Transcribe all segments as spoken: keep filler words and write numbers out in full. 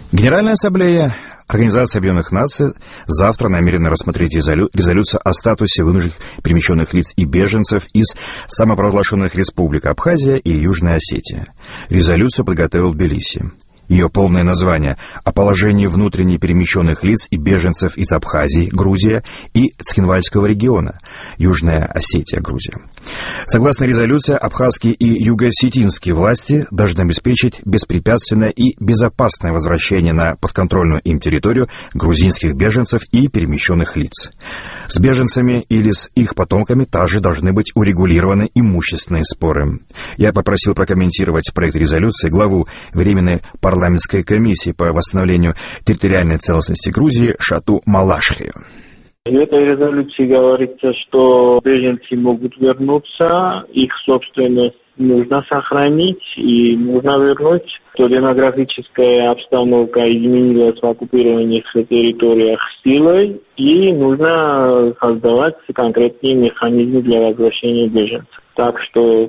Генеральная ассамблея Организации Объединенных Наций завтра намерена рассмотреть резолю... резолюцию о статусе вынужденных перемещенных лиц и беженцев из самопровозглашенных республик Абхазия и Южная Осетия. Резолюцию подготовил Тбилиси. Ее полное название «О положении внутренне перемещенных лиц и беженцев из Абхазии, Грузия и Цхинвальского региона, Южная Осетия, Грузия». Согласно резолюции, абхазские и юго-осетинские власти должны обеспечить беспрепятственное и безопасное возвращение на подконтрольную им территорию грузинских беженцев и перемещенных лиц. С беженцами или с их потомками также должны быть урегулированы имущественные споры. Я попросил прокомментировать проект резолюции главу Временной парламентской комиссии по восстановлению территориальной целостности Грузии Шату Малашхию. В этой резолюции говорится, что беженцы могут вернуться, их собственность нужно сохранить и нужно вернуть, что демографическая обстановка изменилась в оккупированных территориях силой, и нужно создавать конкретные механизмы для возвращения беженцев. Так что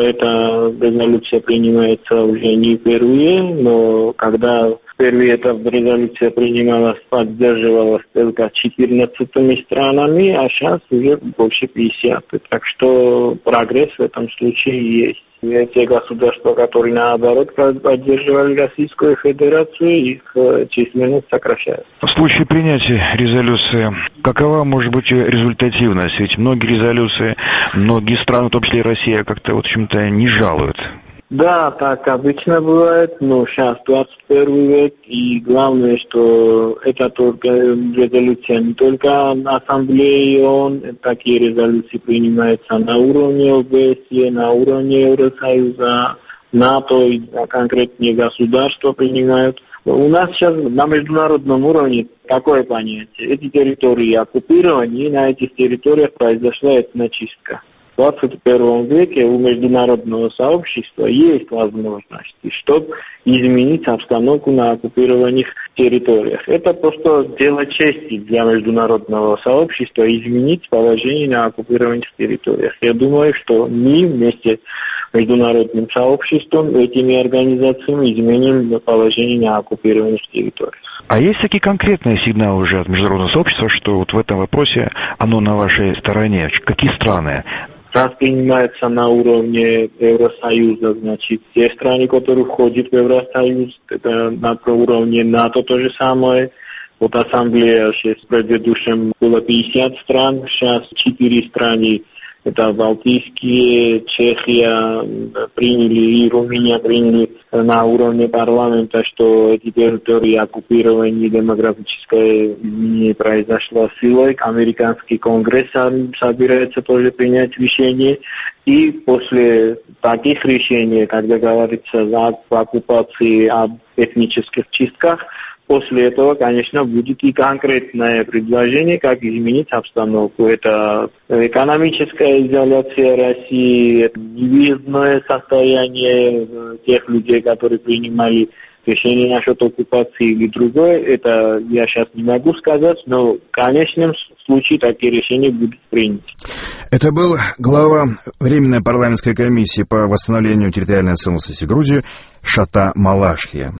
эта резолюция принимается уже не впервые, но когда первый этап резолюции принималась, поддерживалась только четырнадцатью странами, а сейчас уже больше пятидесяти. Так что прогресс в этом случае есть. Те государства, которые наоборот поддерживали Российскую Федерацию, их численность сокращается. В случае принятия резолюции, какова может быть результативность? Ведь многие резолюции, многие страны, в том числе и Россия, как-то, вот, в общем-то, не жалуют. Да, так обычно бывает, но сейчас двадцать первый век, и главное, что это только резолюция не только на Ассамблее ООН, такие резолюции принимаются на уровне ОБСЕ, на уровне Евросоюза, НАТО, и конкретные государства принимают. У нас сейчас на международном уровне такое понятие. Эти территории оккупированы, и на этих территориях произошла этночистка. В двадцать первом веке у международного сообщества есть возможности, чтобы изменить обстановку на оккупированных территориях. Это просто дело чести для международного сообщества изменить положение на оккупированных территориях. Я думаю, что мы вместе с международным сообществом, этими организациями изменим положение на оккупированных территориях. А есть такие конкретные сигналы уже от международного сообщества, что вот в этом вопросе оно на вашей стороне? Какие страны? Раз принимается на уровне Евросоюза, значит, те страны, которые входят в Евросоюз, это на уровне НАТО то же самое. Вот ассамблея сейчас в предыдущем было пятьдесят стран, сейчас четыре страны. Это Балтийские, Чехия приняли, и Румыния приняли на уровне парламента, что эти территории оккупированы, демографическое изменение произошло силой. Американский конгресс собирается тоже принять решение. И после таких решений, когда говорится об оккупации, об этнических чистках, после этого, конечно, будет и конкретное предложение, как изменить обстановку. Это экономическая изоляция России, это невыездное состояние тех людей, которые принимали решение насчет оккупации или другое. Это я сейчас не могу сказать, но в конечном случае такие решения будут приняты. Это был глава Временной парламентской комиссии по восстановлению территориальной целостности Грузии Шата Малашхия.